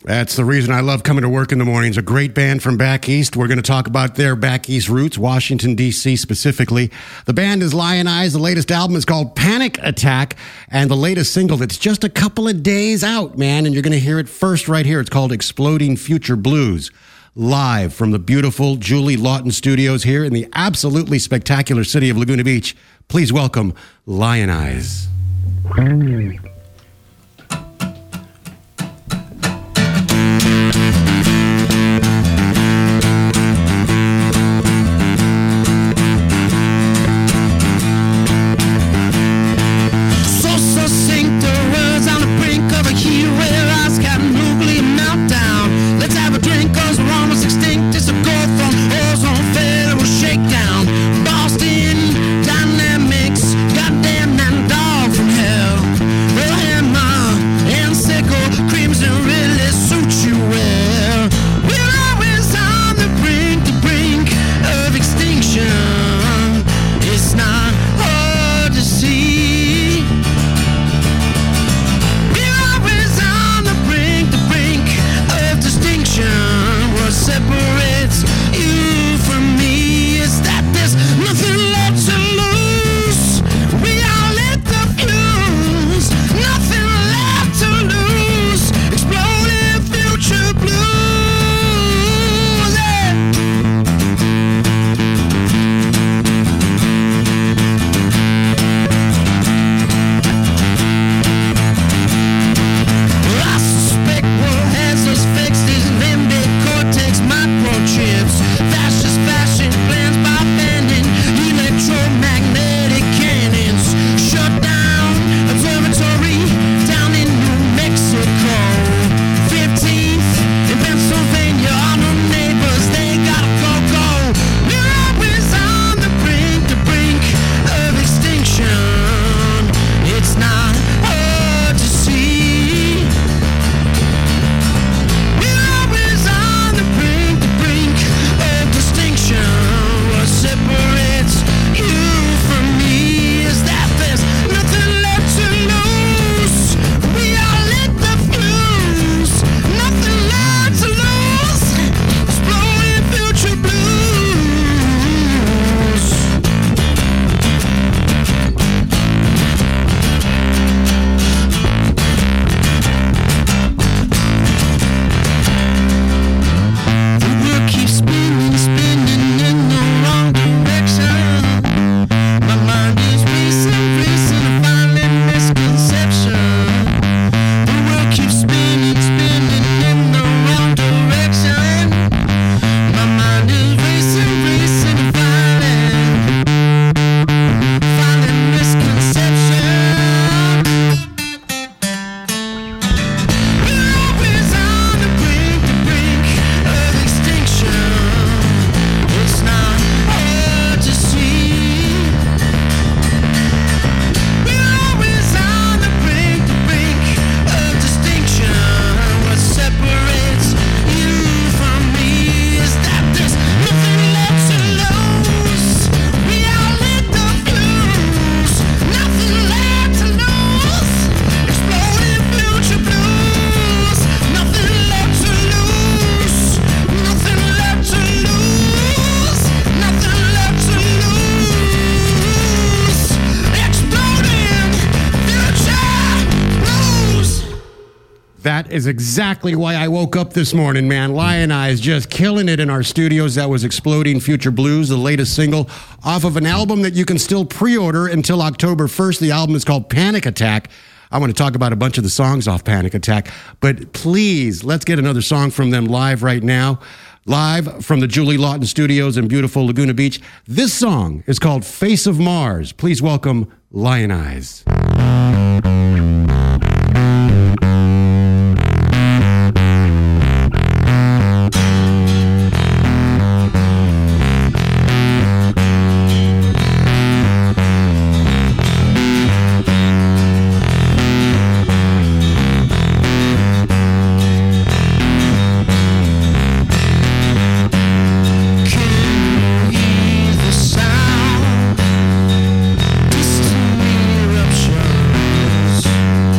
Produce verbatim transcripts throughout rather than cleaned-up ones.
That's the reason I love coming to work in the mornings. A great band from back east. We're going to talk about their back east roots, Washington, D C specifically. The band is Lion Eyes. The latest album is called Panic Attack. And the latest single that's just a couple of days out, man. And you're going to hear it first right here. It's called Exploding Future Blues. Live from the beautiful Julie Lawton Studios here in the absolutely spectacular city of Laguna Beach. Please welcome Lion Eyes. That is exactly why I woke up this morning, man. Lion Eyes just killing it in our studios. That was Exploding Future Blues, the latest single off of an album that you can still pre-order until October first. The album is called Panic Attack. I want to talk about a bunch of the songs off Panic Attack, but please, let's get another song from them live right now. Live from the Julie Lawton Studios in beautiful Laguna Beach. This song is called Face of Mars. Please welcome Lion Eyes. Distant eruptions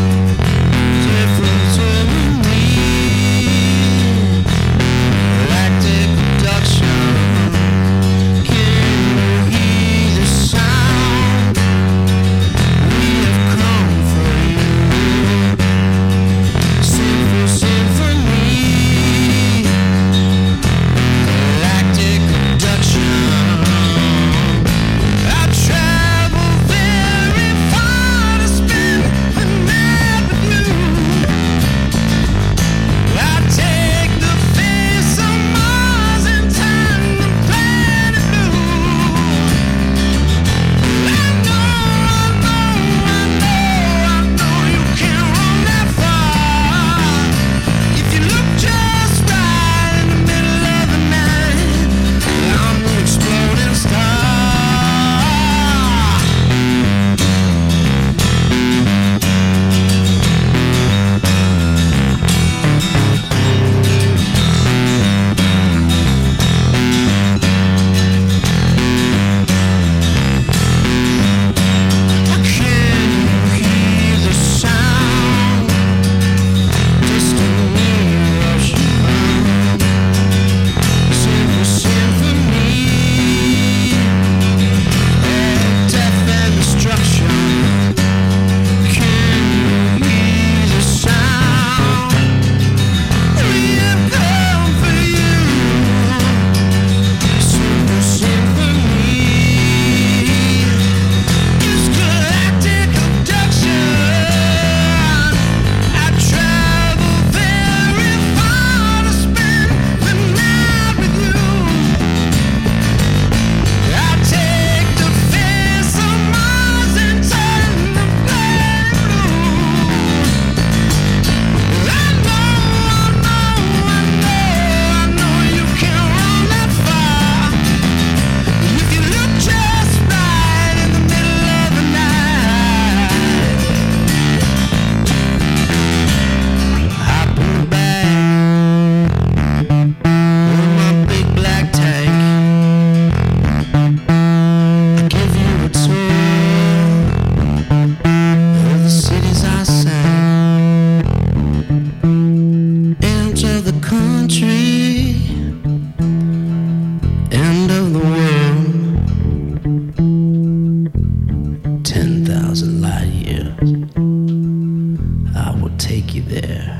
will take you there.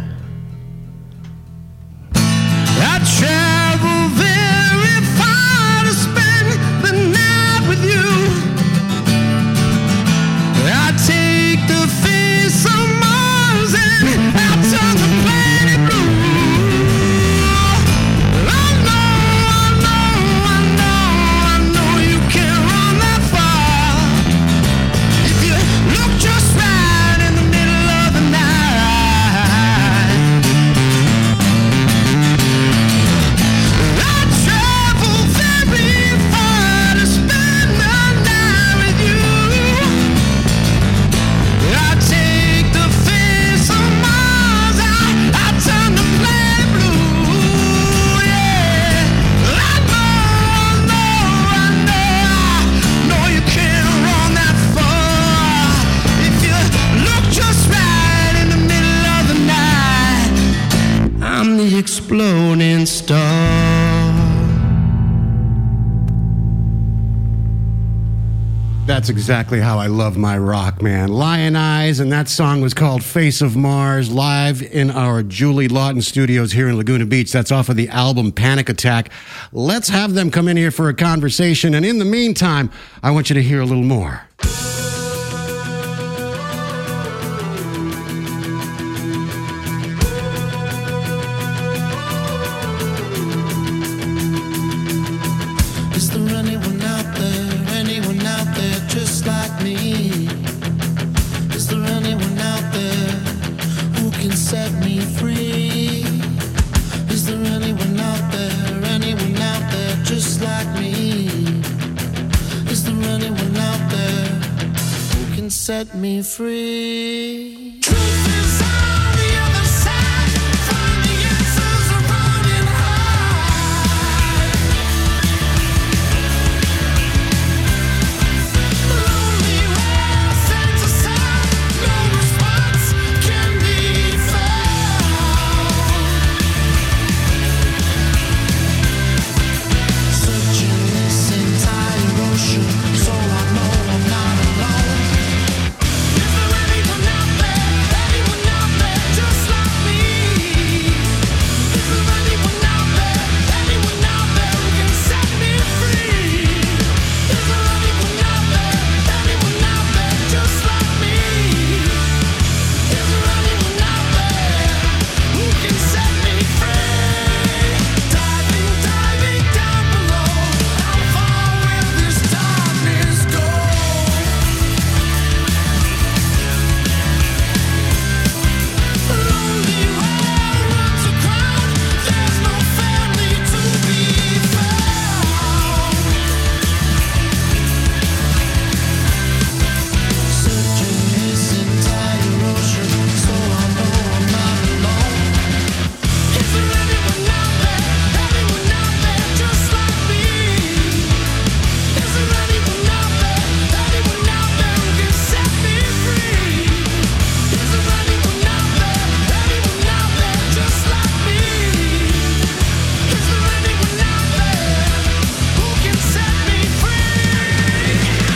I travel very far to spend the night with you. I take the face of Mars and I turn the planet blue. I know, I know, I know, I know you can't run that far. If you look just right in the middle of the night. I travel very far to spend the night with you. I take the face of Mars, I, I turn the planet blue, yeah. I know, I know, I know, I know you can't run that far. If you look just right in the middle of the night, I'm the exploding star. That's exactly how I love my rock, man. Lion Eyes, and that song was called Face of Mars, live in our Julie Lawton studios here in Laguna Beach. That's off of the album Panic Attack. Let's have them come in here for a conversation, and in the meantime, I want you to hear a little more. Is there anyone out there, anyone out there just like me? Is there anyone out there who can set me free? Is there anyone out there, anyone out there just like me? Is there anyone out there who can set me free? Truth is on the other side, find the answers are running high. Lonely world sends aside, no response can be found. Searching this entire ocean, so I know I'm not alone. Is there anyone out there, anyone out there just like me? Is there anyone out there, anyone out there who can set me free? Is there anyone out there, anyone out there just like me? Is there anyone out there who can set me free? Diving, diving down below, how far will this darkness go? Lonely world runs a crowd, there's no family to be found. Searching this entire ocean, so I know I'm not alone. Is there anyone out there, anyone out there just like me? Is there anyone out there, anyone out there who can set me free? Is there anyone out there, anyone out there just like me? Is there anyone out there who can set me free?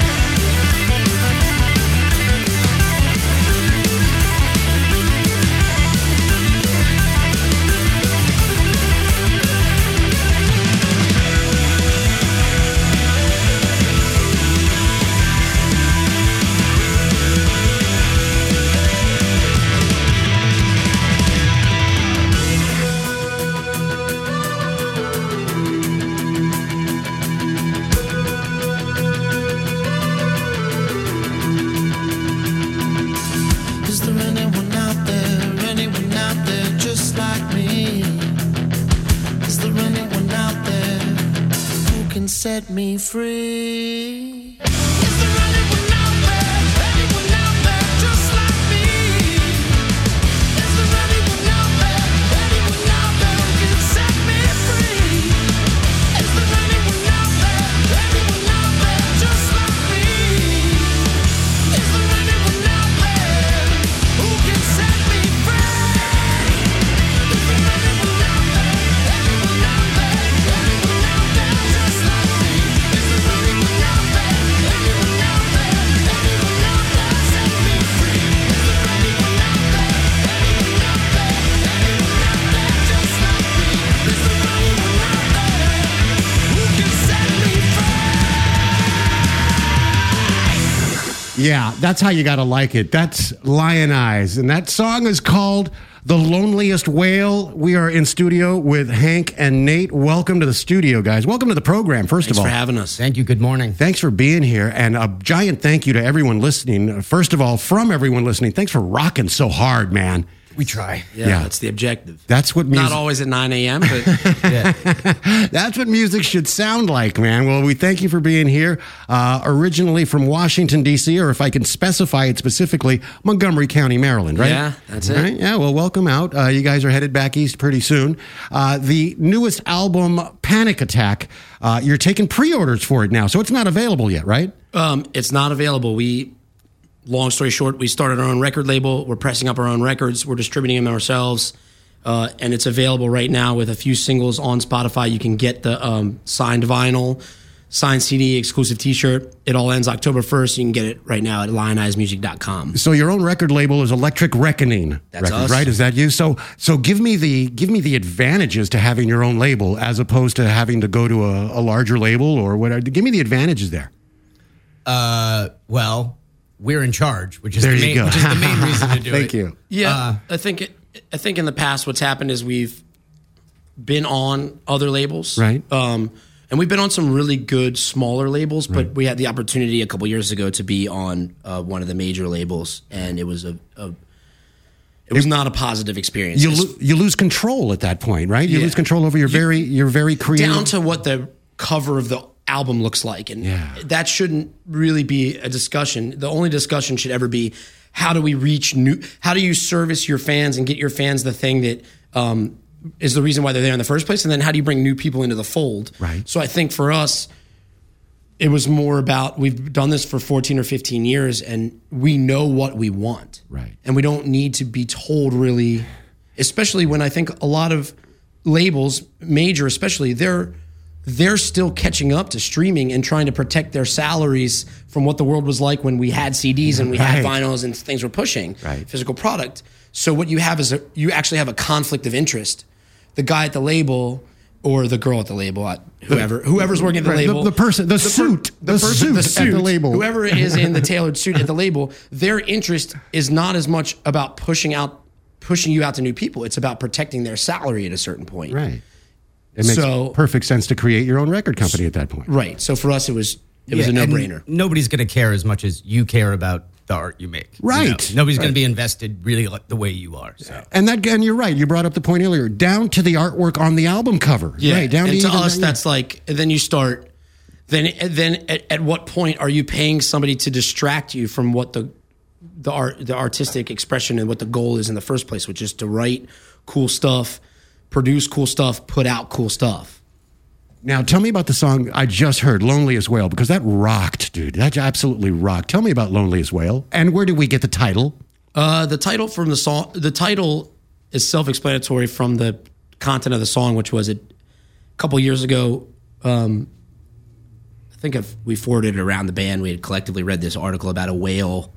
Is there anyone out there, anyone out there just like me? Is there anyone out there who can set me free? Is there anyone out there, anyone out there just like me? Is there anyone out there, anyone out there who can set me free? Is there anyone out there, anyone out there just like me? Is there anyone out there who can set me free? Is there anyone out there, anyone out there, anyone out there just like me? Is there anyone out there, Yeah, that's how you got to like it. That's Lion Eyes. And that song is called The Loneliest Whale. We are in studio with Hank and Nate. Welcome to the studio, guys. Welcome to the program, first Thanks of all. Thanks for having us. Thank you. Good morning. Thanks for being here. And a giant thank you to everyone listening. First of all, from everyone listening, thanks for rocking so hard, man. We try. Yeah, Yeah. that's the objective. That's what music... Not always at nine a.m., but Yeah. That's what music should sound like, man. Well, we thank you for being here. Uh, originally from Washington, D C, or if I can specify it specifically, Montgomery County, Maryland, right? Yeah, that's it. Right? Yeah, well, welcome out. Uh, you guys are headed back east pretty soon. Uh, the newest album, Panic Attack, uh, you're taking pre-orders for it now, so it's not available yet, right? um, it's not available. We, long story short, we started our own record label. We're pressing up our own records. We're distributing them ourselves. Uh, and it's available right now with a few singles on Spotify. You can get the um, signed vinyl, signed C D, exclusive T-shirt. It all ends October first. You can get it right now at lion eyes music dot com. So your own record label is Electric Reckoning. That's Records, us. right? Is that you? So so give me the give me the advantages to having your own label as opposed to having to go to a, a larger label or whatever. Give me the advantages there. Uh, well, we're in charge, which is There the you main, go. which is the main reason to do Thank it. you. Yeah, Uh, I think it, I think in the past what's happened is we've been on other labels, Right. Um, and we've been on some really good smaller labels, but we had the opportunity a couple years ago to be on uh, one of the major labels, and it was a, a it was not a positive experience. You It's lo- you lose control at that point, right? You Yeah. lose control over your very your very creative. down to what the cover of the album looks like, and Yeah. that shouldn't really be a discussion. The only discussion should ever be how do we reach new, how do you service your fans and get your fans the thing that um, is the reason why they're there in the first place, and then how do you bring new people into the fold? Right. So I think for us, it was more about we've done this for fourteen or fifteen years, and we know what we want, Right. and we don't need to be told really, especially when I think a lot of labels, major especially, they're they're still catching up to streaming and trying to protect their salaries from what the world was like when we had C Ds and we had Right. vinyls and things were pushing Right. physical product. So what you have is a, you actually have a conflict of interest. The guy at the label or the girl at the label, at whoever whoever's working at the Right, the- label, the person- the suit, the person- suit at the label. whoever is in the tailored suit at the label, their interest is not as much about pushing out pushing you out to new people. It's about protecting their salary at a certain point. Right. It makes So- perfect sense to create your own record company at that point. Right. So for us, it was it was Yeah, a and no brainer. Nobody's going to care as much as you care about the art you make. you Right. know? Nobody's Right. going to be invested really like the way you are. So. And that, and you're right. You brought up the point earlier, down to the artwork on the album cover. Right. Down and to, to even us, that- that's like and then you start. Then then at, at what point are you paying somebody to distract you from what the the art the artistic expression and what the goal is in the first place, which is to write cool stuff, produce cool stuff, put out cool stuff. Now, tell me about the song I just heard, Loneliest Whale, because that rocked, dude. That absolutely rocked. Tell me about Loneliest Whale. And where did we get the title? Uh, the title from the song, the title is self-explanatory from the content of the song, which was it a couple years ago. Um, I think if we forwarded it around the band, we had collectively read this article about a whale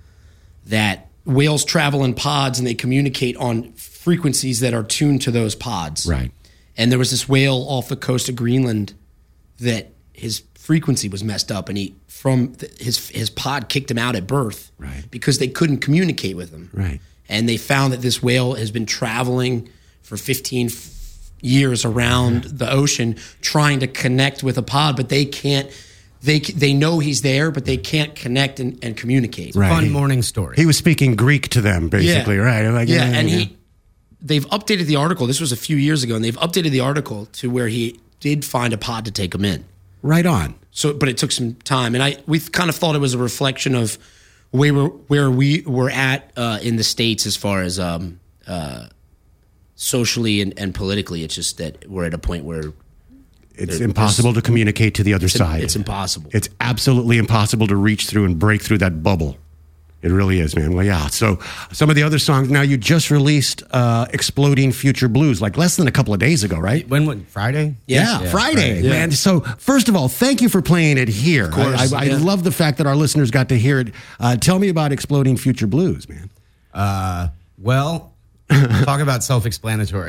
that whales travel in pods and they communicate on frequencies that are tuned to those pods. Right. And there was this whale off the coast of Greenland that his frequency was messed up, and he from the, his his pod kicked him out at birth, Right. because they couldn't communicate with him. Right. And they found that this whale has been traveling for fifteen f- years around the ocean trying to connect with a pod, but they can't. They they know he's there, but they can't connect and, and communicate. Right. Fun He- morning story. He was speaking Greek to them, basically, right? Like, yeah, and he they've updated the article. This was a few years ago, and they've updated the article to where he did find a pod to take him in. Right on. So, but it took some time, and I we kind of thought it was a reflection of where we're, where we were at uh, in the States as far as um, uh, socially and, and politically. It's just that we're at a point where It's There- impossible to communicate to the other it's, side. it's impossible. It's absolutely impossible to reach through and break through that bubble. It really is, man. Well, yeah. So some of the other songs. Now, you just released uh, "Exploding Future Blues" like less than a couple of days ago, right? when, when Friday? Yeah, Yeah, Friday, Friday. man. So first of all, thank you for playing it here. course, I, I, yeah. I love the fact that our listeners got to hear it. Uh, tell me about "Exploding Future Blues," man. Uh, well, talk about self-explanatory.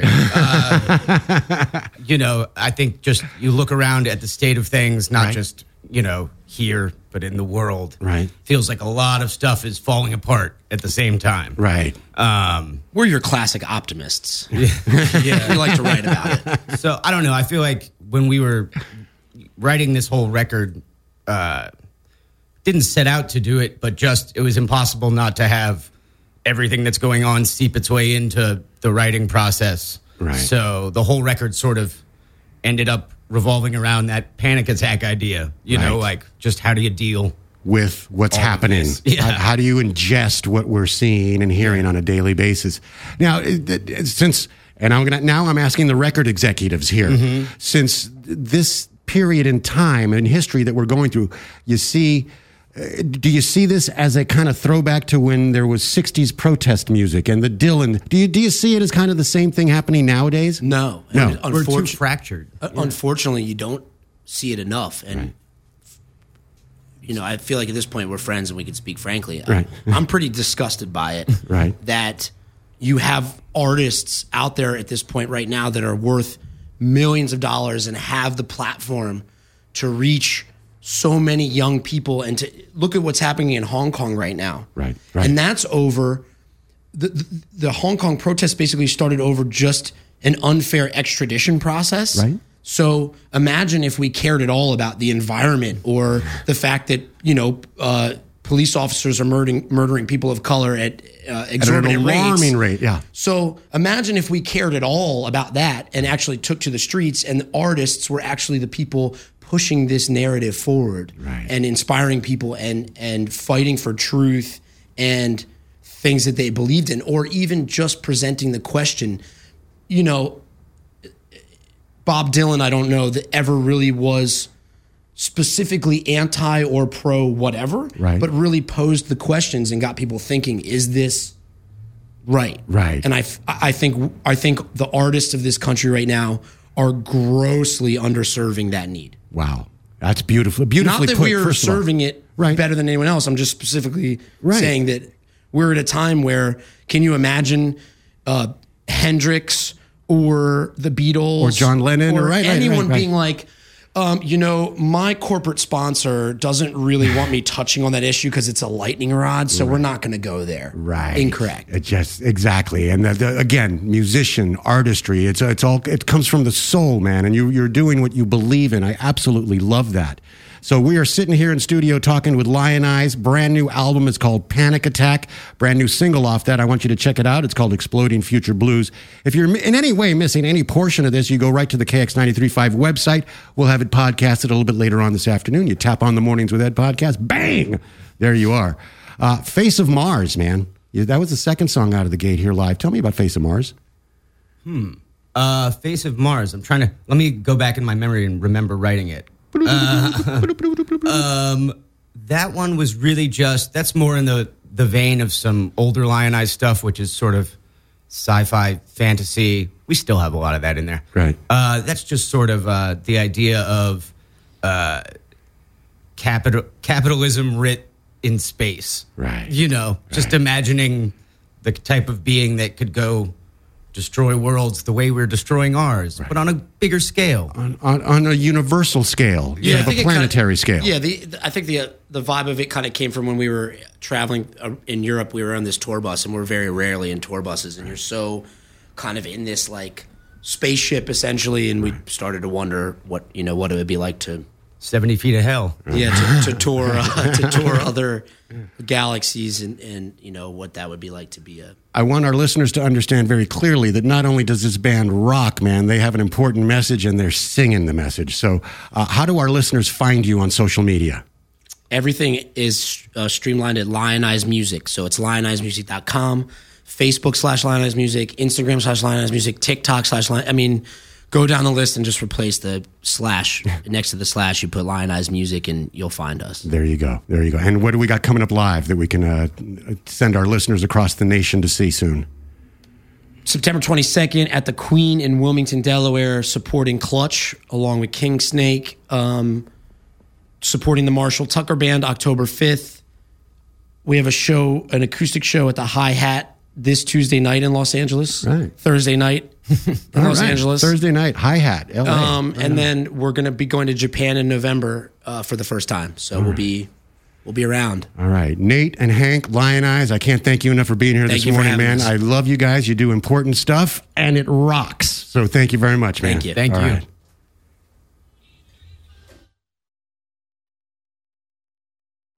Uh, you know, I think just you look around at the state of things, not Right. just, you know, here, but in the world. Right. Feels like a lot of stuff is falling apart at the same time. Right. Um, We're your classic optimists. yeah. We like to write about it. So I don't know. I feel like when we were writing this whole record, uh, didn't set out to do it, but just it was impossible not to have everything that's going on seep its way into the writing process. Right. So the whole record sort of ended up revolving around that panic attack idea. You know, Right. like just how do you deal? With what's All of happening. this. Yeah. How, how do you ingest what we're seeing and hearing on a daily basis? Now, it- it- since, and I'm gonna, now I'm asking the record executives here, Mm-hmm. since this period in time and history that we're going through, you see, uh, do you see this as a kind of throwback to when there was sixties protest music and the Dylan? Do you, do you see it as kind of the same thing happening nowadays? No. No. And We're too unfortu- fractured. uh, Unfortunately, you don't see it enough. And, Right. you know, I feel like at this point we're friends and we can speak frankly. Right. I'm, I'm pretty disgusted by it. Right. That you have artists out there at this point right now that are worth millions of dollars and have the platform to reach so many young people and to look at what's happening in Hong Kong right now. Right, right. And that's over. The, the, the Hong Kong protests basically started over just an unfair extradition process. Right. So imagine if we cared at all about the environment or the fact that, you know, uh, police officers are murdering, murdering people of color at uh, At an exorbitant rates. alarming rate, yeah. So imagine if we cared at all about that and actually took to the streets and the artists were actually the people pushing this narrative forward Right. and inspiring people and and fighting for truth and things that they believed in, or even just presenting the question. You know, Bob Dylan, I don't know that ever really was specifically anti or pro whatever, Right. but really posed the questions and got people thinking, is this right? Right. And I, f- I think I think the artists of this country right now are grossly underserving that need. Wow. That's beautiful. Beautifully Not that put, we are first of all. serving it Right. better than anyone else. I'm just specifically Right. saying that we're at a time where, can you imagine uh, Hendrix or the Beatles Or John Lennon, or or- right, right, anyone right, right. being like, um, you know, my corporate sponsor doesn't really want me touching on that issue because it's a lightning rod, so we're not going to go there. Right. Incorrect. It just exactly. And the, the, again, musician, artistry, it's it's all it comes from the soul, man, and you you're doing what you believe in. I absolutely love that. So we are sitting here in studio talking with Lion Eyes. Brand new album is called Panic Attack. Brand new single off that. I want you to check it out. It's called Exploding Future Blues. If you're in any way missing any portion of this, you go right to the K X ninety-three point five website. We'll have it podcasted a little bit later on this afternoon. You tap on the Mornings with Ed podcast. Bang! There you are. Uh, Face of Mars, man. Yeah, that was the second song out of the gate here live. Tell me about Face of Mars. Uh, Face of Mars. I'm trying to, let me go back in my memory and remember writing it. Um, that one was really just, that's more in the, the vein of some older Lion Eyes stuff, which is sort of sci-fi fantasy. We still have a lot of that in there. Right. Uh, that's just sort of uh, the idea of uh, capital capitalism writ in space. Right. You know, just imagining the type of being that could go destroy worlds the way we're destroying ours, but on a bigger scale. On, on, on a universal scale, yeah, I of a think it planetary kinda, scale. Yeah, the, the- I think the the vibe of it kind of came from when we were traveling uh, in Europe. We were on this tour bus, and we're very rarely in tour buses, and you're so kind of in this like spaceship essentially, and we started to wonder what you know what it would be like to seventy feet of hell. yeah to, to tour uh, to tour other galaxies, and and you know what that would be like to be a. I want our listeners to understand very clearly that not only does this band rock, man, they have an important message and they're singing the message. So, uh, how do our listeners find you on social media? Everything is uh, streamlined at Lion Eyes Music. So it's lion eyes music dot com, Facebook slash Lion Eyes Music, Instagram slash Lion Eyes Music, TikTok slash Lion. I mean, go down the list and just replace the slash. Next to the slash, you put Lion Eyes Music and you'll find us. There you go. There you go. And what do we got coming up live that we can uh, send our listeners across the nation to see soon? September twenty-second at the Queen in Wilmington, Delaware, supporting Clutch along with King Snake. Um, supporting the Marshall Tucker Band October fifth. We have a show, an acoustic show at the Hi Hat this Tuesday night in Los Angeles. Right. Thursday night in All Los right. Angeles. Thursday night, Hi-Hat, L A. Um, and then we're going to be going to Japan in November uh, for the first time. So we'll be we'll be around. All right. Nate and Hank, Lion Eyes, I can't thank you enough for being here Thank this you for morning, having man. us. I love you guys. You do important stuff, and it rocks. So thank you very much, man. Thank you. Thank All you. right.